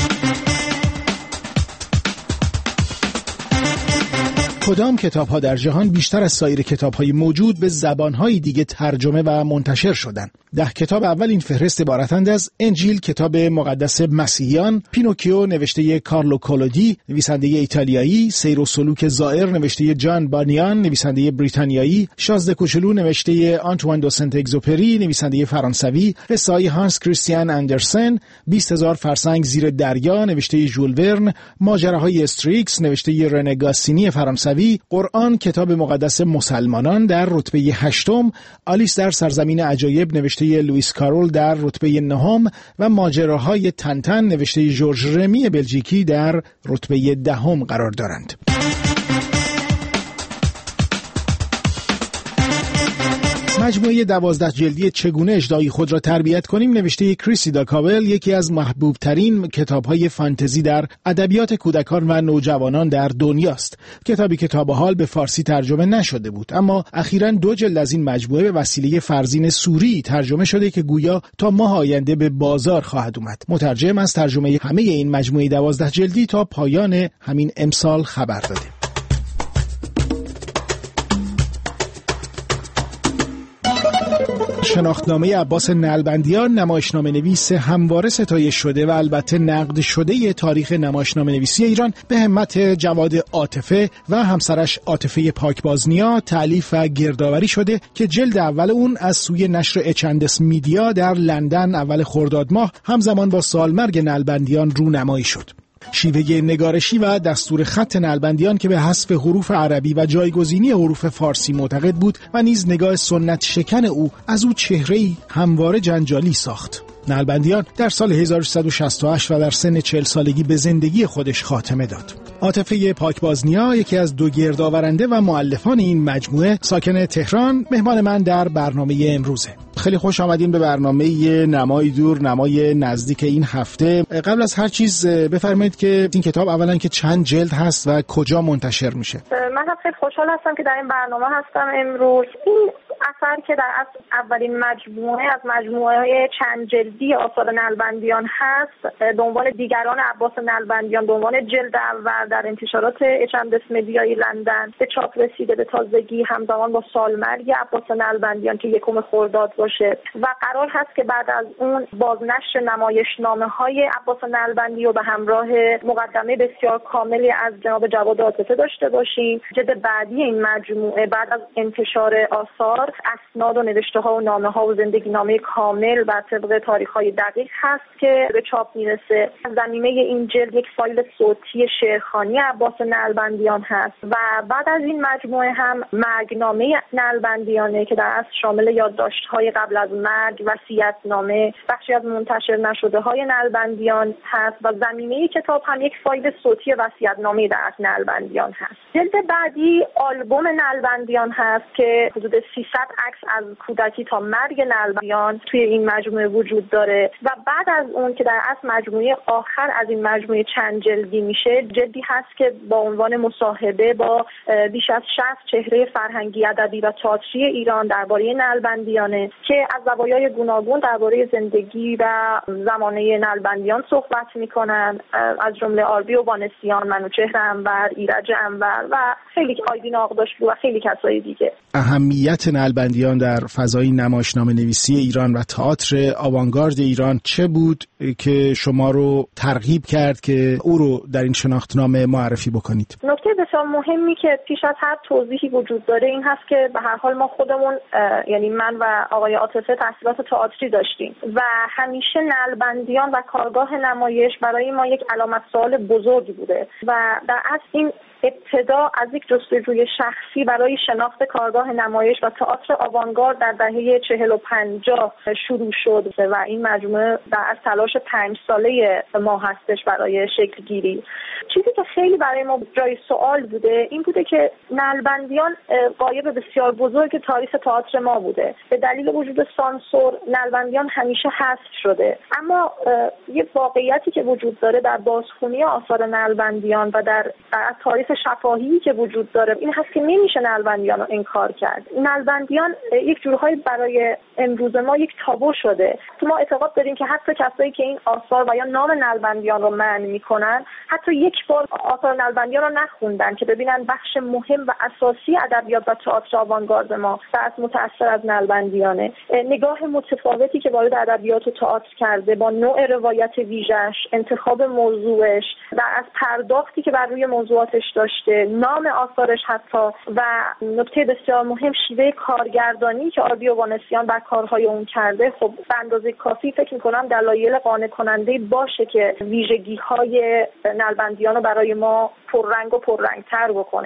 کدام کتاب‌ها در جهان بیشتر از سایر کتاب‌های موجود به زبان‌های دیگه ترجمه و منتشر شدند؟ ده کتاب اول این فهرست عبارتند از انجیل کتاب مقدس مسیحیان، پینوکیو نوشته کارلو کولودی نویسنده ایتالیایی، سیر و سلوک زائر نوشته جان بانیان نویسنده بریتانیایی، شازده کوچولو نوشته آنتوان دو سنت اگزوپری نویسنده فرانسوی، قصه‌های هانس کریستیان اندرسن، بیست هزار فرسنگ زیر دریا نوشته ژول ورن، ماجراهای استریکس نوشته رنه گاسینی فرانسوی، قرآن کتاب مقدس مسلمانان در رتبه هشتم، آلیس در سرزمین عجایب نوشته لوئیس کارول در رتبه نهم و ماجراهای تنتن نوشته ژورژ رمی بلژیکی در رتبه دهم قرار دارند. مجموعه دوازده جلدی چگونه اژدهای خود را تربیت کنیم نوشته کریسیدا کاول یکی از محبوب ترین کتاب‌های فانتزی در ادبیات کودکان و نوجوانان در دنیاست. کتابی که تا به حال به فارسی ترجمه نشده بود، اما اخیراً دو جلد از این مجموعه به وسیله فرزین سوری ترجمه شده که گویا تا ماه آینده به بازار خواهد اومد. مترجم از ترجمه همه این مجموعه دوازده جلدی تا پایان همین امسال خبر داده. شناختنامه عباس نلبندیان نمایشنامه نویس همواره ستایش شده و البته نقد شده تاریخ نمایشنامه نویسی ایران به همت جواد عاطفه و همسرش عاطفه پاکبازنیا تألیف و گردآوری شده که جلد اول اون از سوی نشر اچندس میدیا در لندن اول خرداد ماه همزمان با سالمرگ نلبندیان رونمایی شد. شیوه نگارشی و دستور خط نلبندیان که به حذف حروف عربی و جایگزینی حروف فارسی معتقد بود و نیز نگاه سنت شکن او از او چهره‌ای همواره جنجالی ساخت. نلبندیان در سال هزار و سیصد و شصت و هشت و در سن چهل سالگی به زندگی خودش خاتمه داد. عاطفه پاکبازنیا یکی از دو گردآورنده و مؤلفان این مجموعه ساکن تهران مهمان من در برنامه امروزه. خیلی خوش آمدین به برنامه نمای دور نمای نزدیک این هفته. قبل از هر چیز بفرمایید که این کتاب اولا که چند جلد هست و کجا منتشر میشه؟ من هم خیلی خوشحال هستم که در این برنامه هستم امروز. این اثر که در اصل اولین مجموعه از مجموعه چند جلدی آثار نلبندیان هست به عنوان دیگران عباس نلبندیان به عنوان جلد اول در انتشارات اچندس مدیای لندن به چاپ رسیده به تازگی همزمان با سالمرگ عباس نلبندیان که یکم خرداد باشه و قرار هست که بعد از اون بازنشر نمایشنامه های عباس نلبندی رو به همراه مقدمه بسیار کاملی از جناب جواد عاطفه داشته باشیم. جلد بعدی این مجموعه بعد از انتشار آثار اسناد و نوشته ها و نامه ها و زندگی نامه کامل بر طبق تاریخ های دقیق هست که به چاپ میرسه. زمینه این جلد یک فایل صوتی شعرخوانی عباس نلبندیان هست و بعد از این مجموعه هم مرگنامه نلبندیانه که در اصل شامل یادداشت های قبل از مرگ، وصیت‌نامه، بخشی از منتشر نشده های نلبندیان هست و زمینه کتاب هم یک فایل صوتی وصیت‌نامه در اصل نلبندیان هست. جلد بعدی آلبوم نلبندیان هست که حدود سیصد عکس از کودکی تا مرگ نلبندیان توی این مجموعه وجود داره و بعد از اون که در اصل مجموعه آخر از این مجموعه چند جلدی میشه، جلدی هست که با عنوان مصاحبه با بیش از شصت چهره فرهنگی، ادبی و تئاتری ایران درباره نلبندیانه که از زوایای گوناگون درباره زندگی و زمانه نلبندیان صحبت میکنن، از جمله آربی و بانسیان، منوچهر انور، ایرج انور و خیلی آیدین آقداشلو و خیلی کسای دیگه. اهمیت نلبندیان در فضای نمایشنامه نویسی ایران و تئاتر آوانگارد ایران چه بود که شما رو ترغیب کرد که او رو در این شناختنامه معرفی بکنید؟ نکته بسیار مهمی که پیش از هر توضیحی وجود داره این هست که به هر حال ما خودمون، یعنی من و آقای سینمای عاطفه تحصیلات تئاتری داشتیم و همیشه نعلبندیان و کارگاه نمایش برای ما یک علامت سوال بزرگی بوده و در اصل این ابتدا از یک جستجوی شخصی برای شناخت کارگاه نمایش و تئاتر آوانگارد در دهه چهل و پنجاه شروع شد و این مجموعه در از تلاش پنج ساله ما هستش برای شکل گیری. چیزی که خیلی برای ما جای سوال بوده این بوده که نعلبندیان غایب بسیار بزرگ تاریخ تئاتر ما بوده. به دلیل وجود سانسور نعلبندیان همیشه حذف شده، اما یه واقعیتی که وجود داره در بازخوانی آثار نعلبندیان و در, در تاریخ شفاهی که وجود داره این هست که نمیشه نعلبندیان رو انکار کرد. نعلبندیان یک جورهای برای امروز ما یک تابو شده. ما اعتقاد داریم که حتی کسایی که این آثار و یا نام نعلبندیان رو منع میکنن حتی یک بار آثار نعلبندیان رو نخوندن که ببینن بخش مهم و اساسی ادبیات و تئاتر آوانگارد ما در متأثر از نعلبندیانه. نگاه متفاوتی که وارد ادبیات و تئاتر کرده با نوع روایت ویژه‌اش، انتخاب موضوعش، در از پرداختی که بر روی موضوعاتش داشته، نام آثارش حتی و نکته بسیار مهم شیوه کارگردانی که آربی اوانسیان بر کارهای اون کرده، خب به اندازه کافی فکر می‌کنم دلایل قانع کننده باشه که ویژگی‌های نعلبندیان رو برای ما پررنگ و پررنگ‌تر بکنه.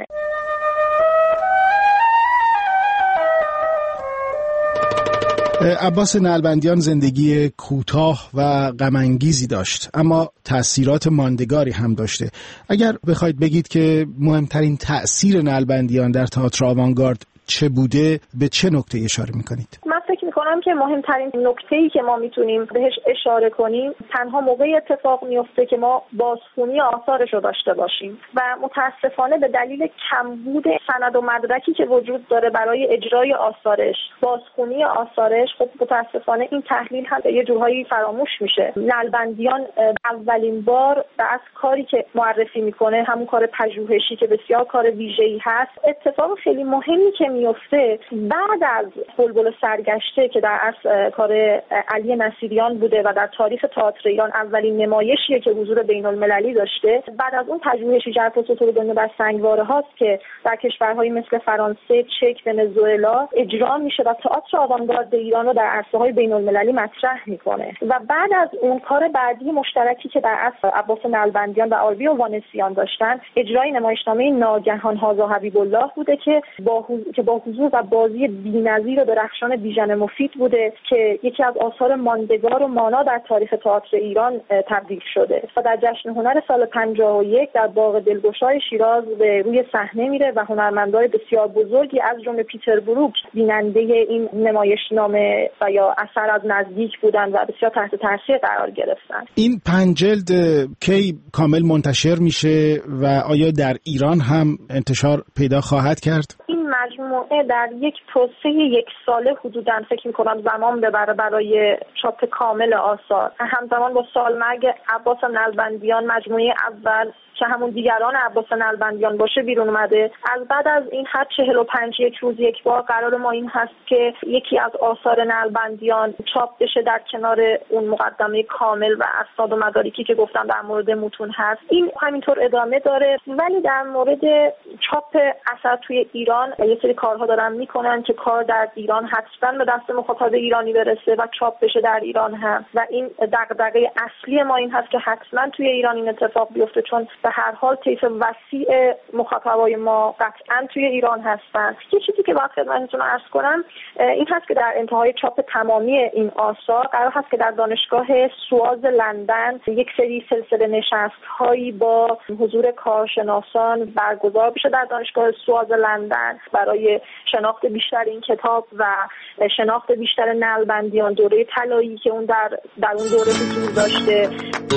عباس نعلبندیان زندگی کوتاه و غم‌انگیزی داشت، اما تأثیرات ماندگاری هم داشته. اگر بخواید بگید که مهمترین تأثیر نعلبندیان در تئاتر آوانگارد چه بوده، به چه نکته اشاره می‌کنید؟ من فکر می‌کنم که مهمترین نکته‌ای که ما میتونیم بهش اشاره کنیم تنها موقعی اتفاق میفته که ما بازخوانی آثارش رو داشته باشیم و متاسفانه به دلیل کمبود سند و مدرکی که وجود داره برای اجرای آثارش، بازخوانی آثارش، خب متاسفانه این تحلیل هم یه جورهایی فراموش میشه. نعلبندیان اولین بار از کاری که معرفی میکنه همون کار پژوهشی که بسیار کار ویژه‌ای هست، اتفاق خیلی مهمی که میفته بعد از بلبل سرگشته که در اصل کار علی نصیریان بوده و در تاریخ تئاتر ایران اولین نمایشیه که حضور بین‌المللی داشته. بعد از اون پژوهشی ژرف و سطور دنیا بر سنگواره هاست که در کشورهایی مثل فرانسه، چک، ونزوئلا اجرا میشه و تئاتر آوانگارد ایران رو در عرصه‌های بین‌المللی مطرح میکنه. و بعد از اون کار بعدی مشترکی که در اصل عباس نعلبندیان و آربی اوانسیان داشتن، اجرای نمایشنامه ناگهان هازا حبیب الله بوده که با که با حضور و بازی بی‌نظیر و درخشان بیژن مفید بوده که یکی از آثار ماندگار و مانا در تاریخ تئاتر ایران تبدیل شده و در جشن هنر سال پنجاه و یک در باغ دلگشای شیراز به روی صحنه میره و هنرمندان بسیار بزرگی از جمله پیتر بروک بیننده این نمایشنامه و یا اثر از نزدیک بودن و بسیار تحت تاثیر قرار گرفتن. این پنج جلد کی کامل منتشر میشه و آیا در ایران هم انتشار پیدا خواهد کرد؟ این مجموعه در یک پروسه یک ساله حدوداً فکر می‌کنم زمان ببره برای چاپ کامل آثار. همزمان با سالمرگ عباس نعلبندیان مجموعه اول که همون دیگران عباس نعلبندیان باشه بیرون اومده. از بعد از این هر چهل و پنج یک روز یک بار قرار ما این هست که یکی از آثار نعلبندیان چاپ بشه در کنار اون مقدمه کامل و اسناد و مدارکی که گفتم در مورد متون هست. این همینطور ادامه داره، ولی در مورد چاپ اثر توی ایران یه سری کارها دارن میکنن که کار در ایران حتما به دست مخاطب ایرانی برسه و چاپ بشه در ایران هم و این دغدغه اصلی ما این هست که حتما توی ایران این اتفاق بیفته، چون به هر حال طیف وسیع مخاطبای ما قطعا توی ایران هستن. یه چیزی که باید خدمتتون عرض کنم این هست که در انتهای چاپ تمامی این آثار قرار هست که در دانشگاه سواز لندن یک سری سلسله نشست‌هایی با حضور کارشناسان برگزار بشه در دانشگاه سواز لندن برای شناخت بیشتر این کتاب و شناخت بیشتر نعلبندیان، دوره طلایی که اون در در اون دوره حضور داشته.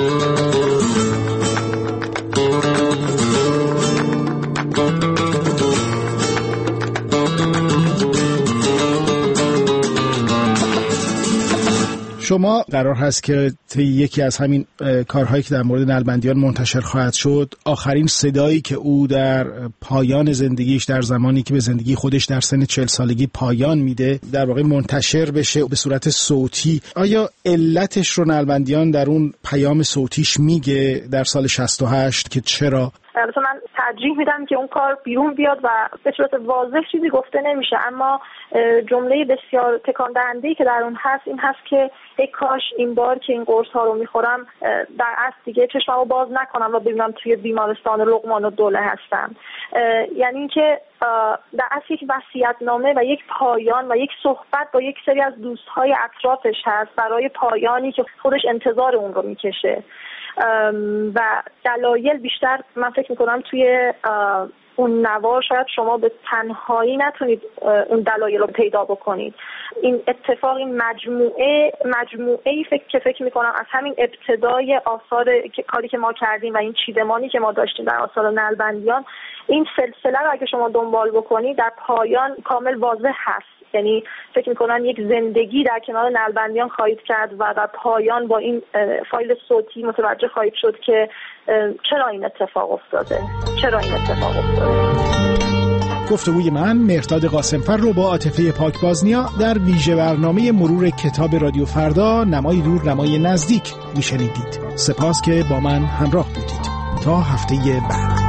شما قرار هست که طی یکی از همین کارهایی که در مورد نعلبندیان منتشر خواهد شد، آخرین صدایی که او در پایان زندگیش، در زمانی که به زندگی خودش در سن چهل سالگی پایان میده، در واقع منتشر بشه به صورت صوتی. آیا علتش رو نعلبندیان در اون پیام صوتیش میگه در سال شصت و هشت که چرا؟ البته من ترجیح میدم که اون کار بیرون بیاد و به صورت واضح چیزی گفته نمیشه، اما جمله بسیار تکان دهنده‌ای که در اون هست این هست که ای کاش این بار که این قرص ها رو میخورم در اصل دیگه چشممو باز نکنم و ببینم توی بیمارستان لقمان الدوله هستم. یعنی اینکه در اصل یک وصیت‌نامه و یک پایان و یک صحبت با یک سری از دوست‌های اطرافش هست برای پایانی که خودش انتظار اون رو میکشه و دلایل بیشتر من فکر میکنم توی اون نوار شاید شما به تنهایی نتونید اون دلایل رو پیدا بکنید. این اتفاق، این مجموعه مجموعه‌ای فکر که فکر میکنم از همین ابتدای آثار کاری که ما کردیم و این چیدمانی که ما داشتیم در آثار نلبندیان، این سلسله رو اگه شما دنبال بکنید در پایان کامل واضح هست. یعنی فکر میکنم یک زندگی در کنار نلبندیان خواهید کرد و در پایان با این فایل صوتی متوجه خواهید شد که چرا این اتفاق افتاده چرا این اتفاق افتاده. گفتگوی من مهرداد قاسمفر رو با عاطفه پاکبازنیا در ویژه برنامه مرور کتاب رادیو فردا نمای دور نمای نزدیک میشنیدید. سپاس که با من همراه بودید. تا هفته بعد.